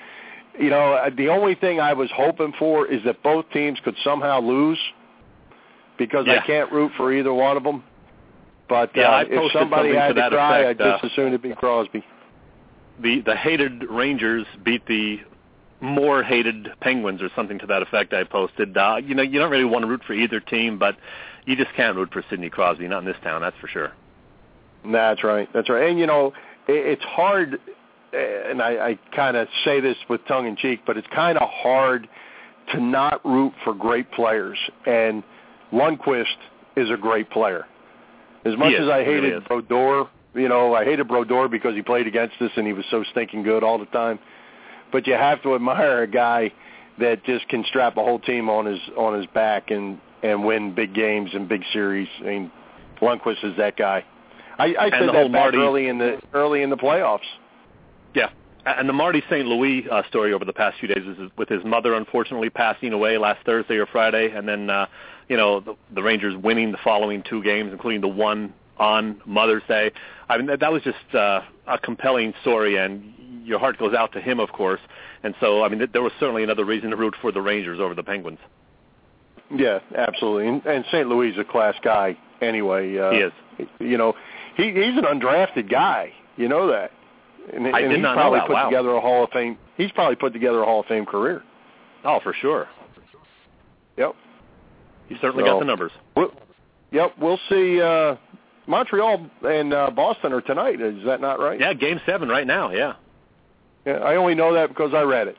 the only thing I was hoping for is that both teams could somehow lose, because I can't root for either one of them. But if somebody had to cry, I'd just as soon it be Crosby. The hated Rangers beat the more hated Penguins, or something to that effect. I posted. You don't really want to root for either team, but you just can't root for Sidney Crosby, not in this town, that's for sure. That's right. And it's hard, and I kind of say this with tongue in cheek, but it's kind of hard to not root for great players. And Lundqvist is a great player. As much as I hated Brodeur, I hated Brodeur because he played against us and he was so stinking good all the time. But you have to admire a guy that just can strap a whole team on his back and win big games and big series. I mean, Lundqvist is that guy. I said that back early in the playoffs. Yeah. And the Marty St. Louis story over the past few days is with his mother unfortunately passing away last Thursday or Friday, and then the Rangers winning the following 2 games, including the one on Mother's Day. I mean, that was just a compelling story, and your heart goes out to him, of course. And so, I mean, there was certainly another reason to root for the Rangers over the Penguins. Yeah, absolutely. And St. Louis is a class guy anyway. He is. He's an undrafted guy. You know that. And I did not know that. He's probably put together a Hall of Fame career. Oh, for sure. Yep. He certainly got the numbers. We'll see. Montreal and Boston are tonight. Is that not right? Yeah, Game 7 right now, yeah. Yeah, I only know that because I read it.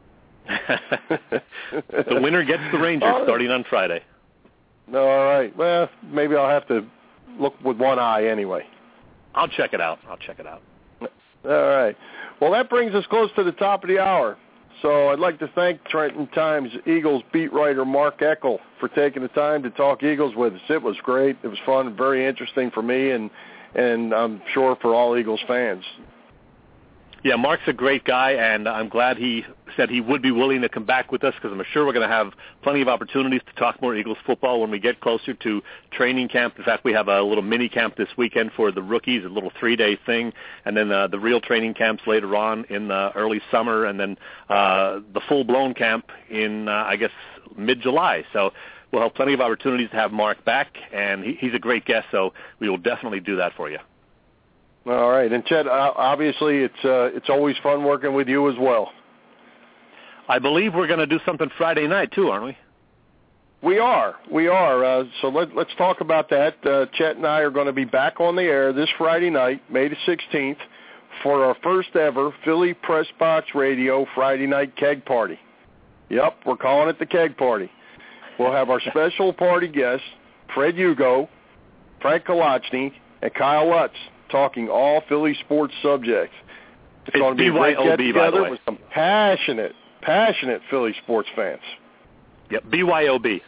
The winner gets the Rangers starting on Friday. No, all right. Well, maybe I'll have to look with one eye anyway. I'll check it out. All right. Well, that brings us close to the top of the hour. So I'd like to thank Trenton Times Eagles beat writer Mark Eckel for taking the time to talk Eagles with us. It was great. It was fun, very interesting for me, and I'm sure for all Eagles fans. Yeah, Mark's a great guy, and I'm glad he said he would be willing to come back with us because I'm sure we're going to have plenty of opportunities to talk more Eagles football when we get closer to training camp. In fact, we have a little mini camp this weekend for the rookies, a little 3-day thing, and then the real training camps later on in the early summer, and then the full-blown camp in, I guess, mid-July. So we'll have plenty of opportunities to have Mark back, and he's a great guest, so we will definitely do that for you. All right, and Chet, obviously it's always fun working with you as well. I believe we're going to do something Friday night too, aren't we? We are. So let's talk about that. Chet and I are going to be back on the air this Friday night, May the 16th, for our first ever Philly Press Box Radio Friday night keg party. Yep, we're calling it the keg party. We'll have our special party guests, Fred Hugo, Frank Kolochny, and Kyle Lutz, talking all Philly sports subjects. It's going to be a great get-together with some passionate Philly sports fans. Yep, BYOB.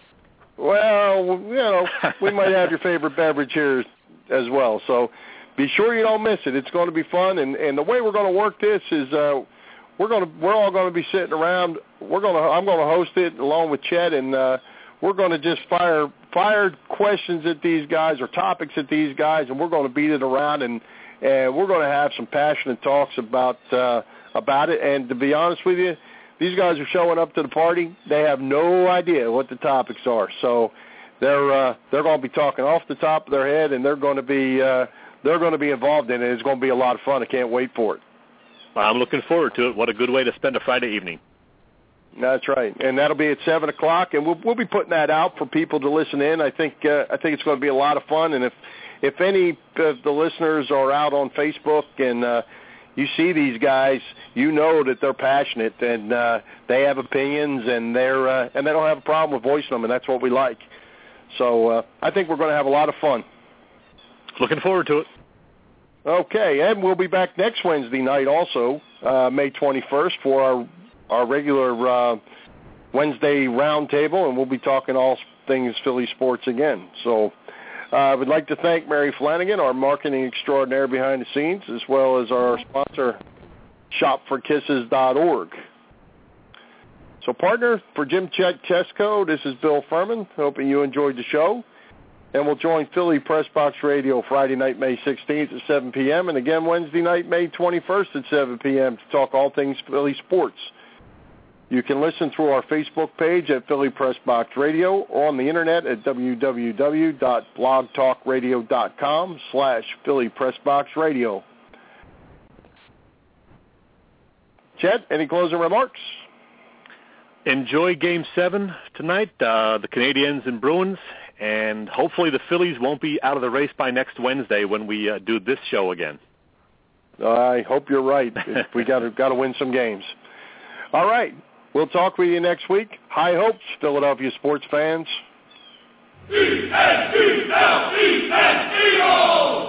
Well, we might have your favorite beverage here as well. So be sure you don't miss it. It's going to be fun, and the way we're going to work this is we're all going to be sitting around. I'm going to host it along with Chet, and we're going to just fire questions at these guys or topics at these guys, and we're going to beat it around, and we're going to have some passionate talks about it. And to be honest with you, these guys are showing up to the party. They have no idea what the topics are, so they're going to be talking off the top of their head, and they're going to be involved in it. It's going to be a lot of fun. I can't wait for it. I'm looking forward to it. What a good way to spend a Friday evening. That's right, and that'll be at 7 o'clock, and we'll be putting that out for people to listen in. I think it's going to be a lot of fun, and if any of the listeners are out on Facebook and you see these guys, you know that they're passionate and they have opinions, and they don't have a problem with voicing them, and that's what we like. So I think we're going to have a lot of fun. Looking forward to it. Okay, and we'll be back next Wednesday night also, May 21st, for our regular Wednesday roundtable, and we'll be talking all things Philly sports again. So I would like to thank Mary Flanagan, our marketing extraordinaire behind the scenes, as well as our sponsor, shopforkisses.org. So, partner, for Jim Chesko, this is Bill Furman, hoping you enjoyed the show. And we'll join Philly Press Box Radio Friday night, May 16th at 7 p.m., and again Wednesday night, May 21st at 7 p.m. to talk all things Philly sports. You can listen through our Facebook page at Philly Press Box Radio or on the internet at www.blogtalkradio.com/Philly Press Box Radio. Chet, any closing remarks? Enjoy Game 7 tonight, the Canadiens and Bruins, and hopefully the Phillies won't be out of the race by next Wednesday when we do this show again. I hope you're right. We got to win some games. All right. We'll talk with you next week. High hopes, Philadelphia sports fans. E-N-E-L-E-S-E-O!